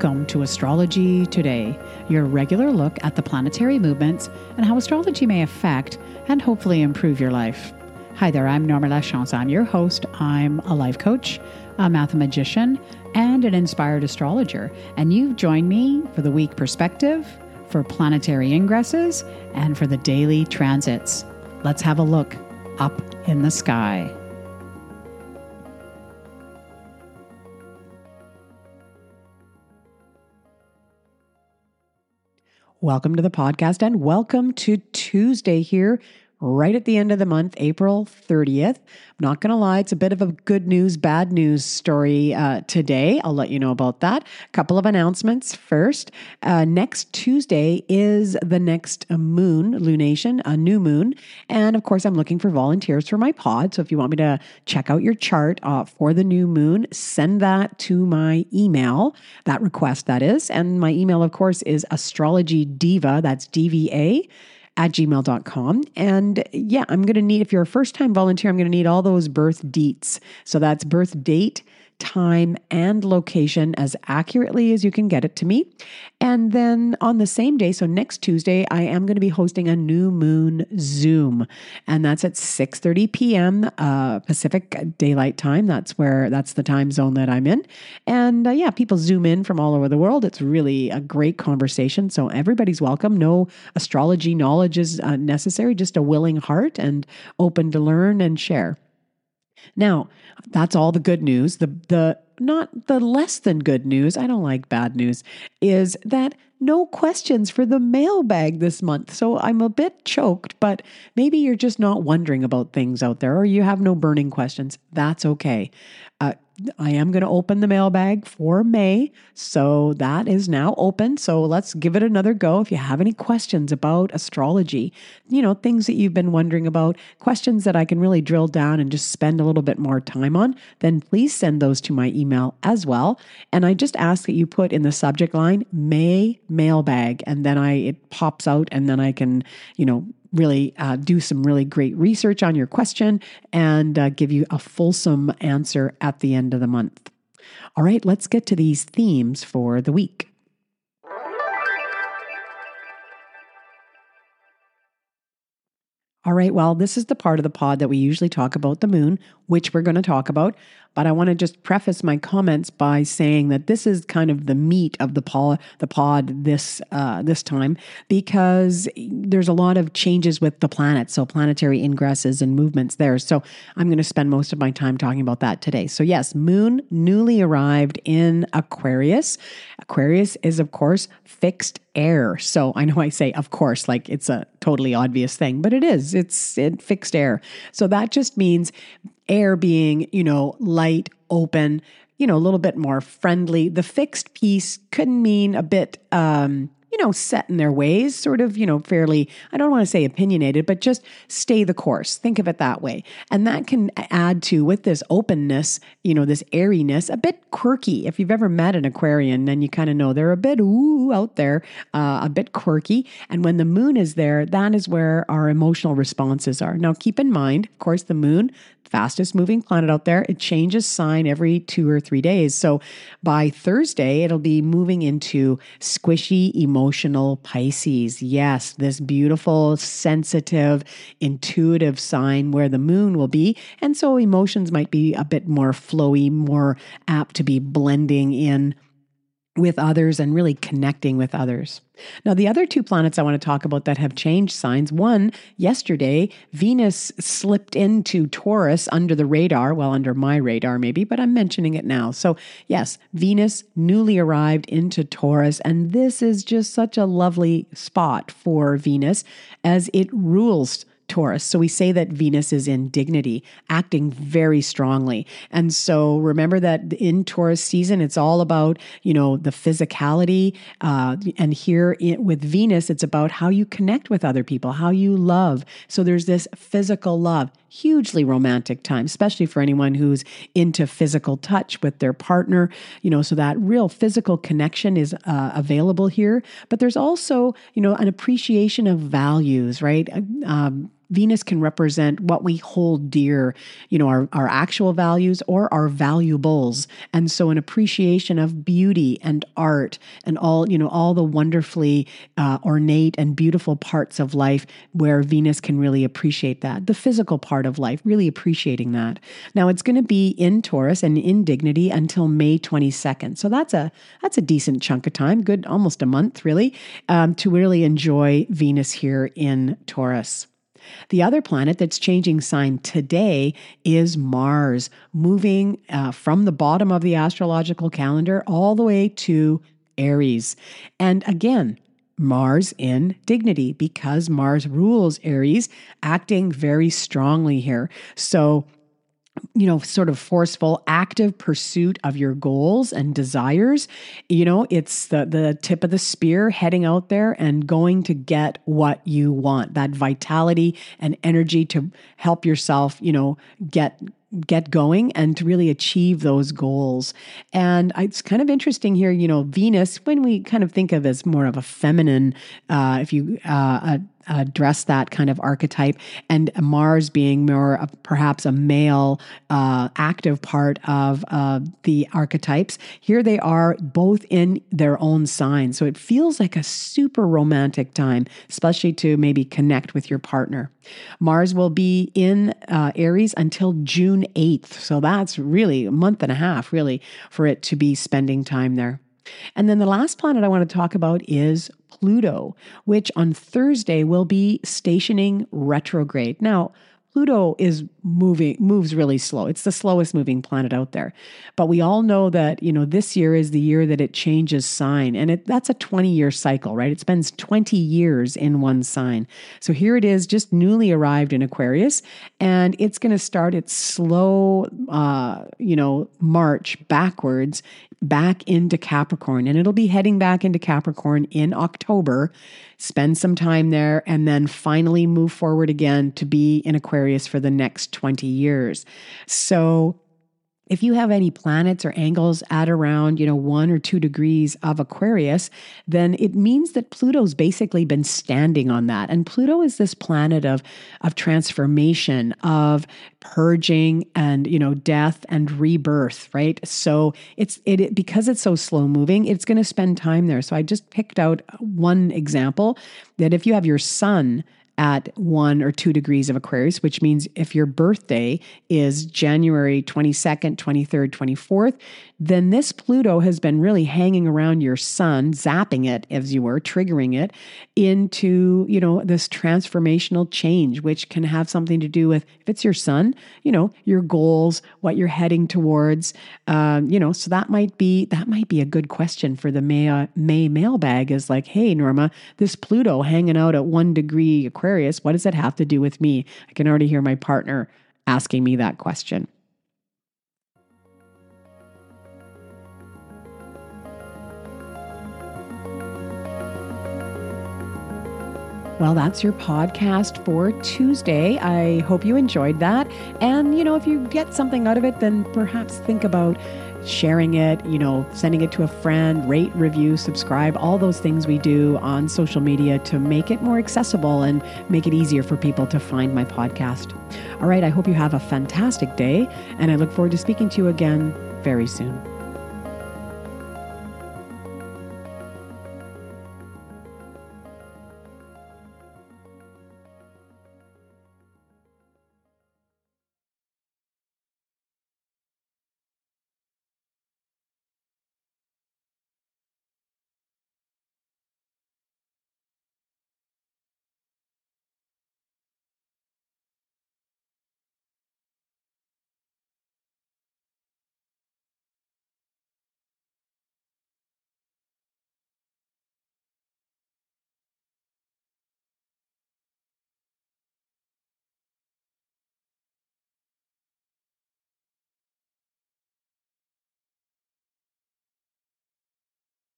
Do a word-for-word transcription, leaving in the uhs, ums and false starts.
Welcome to Astrology Today, your regular look at the planetary movements and how astrology may affect and hopefully improve your life. Hi there, I'm Norma Lachance. I'm your host. I'm a life coach, a mathematician, and an inspired astrologer. And you've joined me for the week perspective, for planetary ingresses, and for the daily transits. Let's have a look up in the sky. Welcome to the podcast and welcome to Tuesday here, right at the end of the month, April thirtieth. I'm not going to lie, it's a bit of a good news, bad news story uh, today. I'll let you know about that. A couple of announcements first. Uh, next Tuesday is the next moon, lunation, a new moon. And of course, I'm looking for volunteers for my pod. So if you want me to check out your chart uh, for the new moon, send that to my email, that request that is. And my email, of course, is astrologydiva, that's D V A, at gmail dot com. And yeah, I'm going to need, if you're a first-time volunteer, I'm going to need all those birth dates. So that's birth date, time, and location as accurately as you can get it to me. And then on the same day, so next Tuesday, I am going to be hosting a new moon Zoom. And that's at six thirty p.m. Uh, Pacific Daylight Time. That's where, that's the time zone that I'm in. And uh, yeah, people Zoom in from all over the world. It's really a great conversation. So everybody's welcome. No astrology knowledge is uh, necessary, just a willing heart and open to learn and share. Now, that's all the good news. The the not the less than good news, I don't like bad news, is that no questions for the mailbag this month. So I'm a bit choked, but maybe you're just not wondering about things out there or you have no burning questions. That's okay. Uh, I am going to open the mailbag for May. So that is now open. So let's give it another go. If you have any questions about astrology, you know, things that you've been wondering about, questions that I can really drill down and just spend a little bit more time on, then please send those to my email as well. And I just ask that you put in the subject line, May mailbag, and then I, it pops out and then I can, you know, really uh, do some really great research on your question and uh, give you a fulsome answer at the end of the month. All right, let's get to these themes for the week. All right, well, this is the part of the pod that we usually talk about the moon, which we're going to talk about. But I want to just preface my comments by saying that this is kind of the meat of the pod, the pod this uh, this time, because there's a lot of changes with the planet, so planetary ingresses and movements there. So I'm going to spend most of my time talking about that today. So yes, moon newly arrived in Aquarius. Aquarius is, of course, fixed air. So I know I say, of course, like it's a totally obvious thing, but it is. It's it fixed air. So that just means air being, you know, light, open, you know, a little bit more friendly. The fixed piece could mean a bit, um, you know, set in their ways, sort of, you know, fairly, I don't want to say opinionated, but just stay the course. Think of it that way. And that can add to, with this openness, you know, this airiness, a bit quirky. If you've ever met an Aquarian, then you kind of know they're a bit ooh out there, uh, a bit quirky. And when the moon is there, that is where our emotional responses are. Now, keep in mind, of course, the moon, fastest moving planet out there, it changes sign every two or three days. So by Thursday, it'll be moving into squishy, emotional Pisces. Yes, this beautiful, sensitive, intuitive sign where the moon will be. And so emotions might be a bit more flowy, more apt to be blending in with others and really connecting with others. Now, the other two planets I want to talk about that have changed signs. One, yesterday, Venus slipped into Taurus under the radar, well, under my radar maybe, but I'm mentioning it now. So yes, Venus newly arrived into Taurus, and this is just such a lovely spot for Venus as it rules Taurus. So we say that Venus is in dignity, acting very strongly. And so remember that in Taurus season, it's all about, you know, the physicality. Uh, and here in, with Venus, it's about how you connect with other people, how you love. So there's this physical love, hugely romantic time, especially for anyone who's into physical touch with their partner, you know, so that real physical connection is uh, available here. But there's also, you know, an appreciation of values, right? Um, Venus can represent what we hold dear, you know, our, our actual values or our valuables. And so an appreciation of beauty and art and all, you know, all the wonderfully uh, ornate and beautiful parts of life where Venus can really appreciate that. The physical part of life, really appreciating that. Now it's going to be in Taurus and in Dignity until May twenty-second. So that's a, that's a decent chunk of time, good, almost a month really, um, to really enjoy Venus here in Taurus. The other planet that's changing sign today is Mars, moving uh, from the bottom of the astrological calendar all the way to Aries. And again, Mars in Dignity, because Mars rules Aries, acting very strongly here. So, you know, sort of forceful, active pursuit of your goals and desires. You know, it's the, the tip of the spear heading out there and going to get what you want, that vitality and energy to help yourself, you know, get get going and to really achieve those goals. And it's kind of interesting here, you know, Venus, when we kind of think of as more of a feminine, uh, if you uh, address that kind of archetype, and Mars being more of perhaps a male uh, active part of uh, the archetypes, here they are both in their own sign. So it feels like a super romantic time, especially to maybe connect with your partner. Mars will be in uh, Aries until June eighth. So that's really a month and a half, really, for it to be spending time there. And then the last planet I want to talk about is Pluto, which on Thursday will be stationing retrograde. Now, Pluto is moving, moves really slow. It's the slowest moving planet out there. But we all know that, you know, this year is the year that it changes sign. And it, that's a twenty-year cycle, right? It spends twenty years in one sign. So here it is, just newly arrived in Aquarius. And it's going to start its slow, uh, you know, march backwards back into Capricorn. And it'll be heading back into Capricorn in October, spend some time there, and then finally move forward again to be in Aquarius for the next twenty years. So if you have any planets or angles at around, you know, one or two degrees of Aquarius, then it means that Pluto's basically been standing on that. And Pluto is this planet of, of transformation, of purging and, you know, death and rebirth, right? So it's, it, it because it's so slow moving, it's going to spend time there. So I just picked out one example that if you have your sun at one or two degrees of Aquarius, which means if your birthday is January twenty-second, twenty-third, twenty-fourth, then this Pluto has been really hanging around your sun, zapping it, as you were, triggering it into, you know, this transformational change, which can have something to do with, if it's your sun, you know, your goals, what you're heading towards, um, you know, so that might be, that might be a good question for the May, uh, May mailbag is like, hey, Norma, this Pluto hanging out at one degree Aquarius, what does it have to do with me? I can already hear my partner asking me that question. Well, that's your podcast for Tuesday. I hope you enjoyed that. And, you know, if you get something out of it, then perhaps think about sharing it, you know, sending it to a friend, rate, review, subscribe, all those things we do on social media to make it more accessible and make it easier for people to find my podcast. All right. I hope you have a fantastic day, and I look forward to speaking to you again very soon.